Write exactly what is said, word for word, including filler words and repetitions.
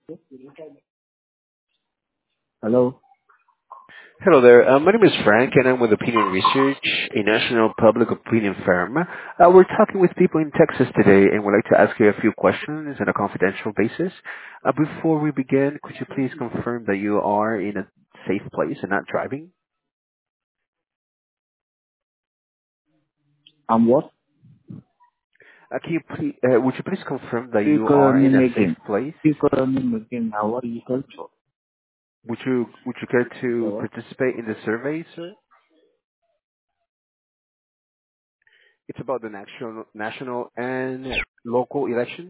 Hello. Hello there. Uh, my name is Frank, and I'm with Opinion Research, a national public opinion firm. Uh, we're talking with people in Texas today, and we'd like to ask you a few questions on a confidential basis. Uh, before we begin, could you please confirm that you are in a safe place and not driving? I'm what? Uh, can you please, uh, would you please confirm that You you call are in me a safe again. place? You call me again. Now what are you calling for? Would you would you care to Hello. participate in the survey, sir? It's about the national national and local elections.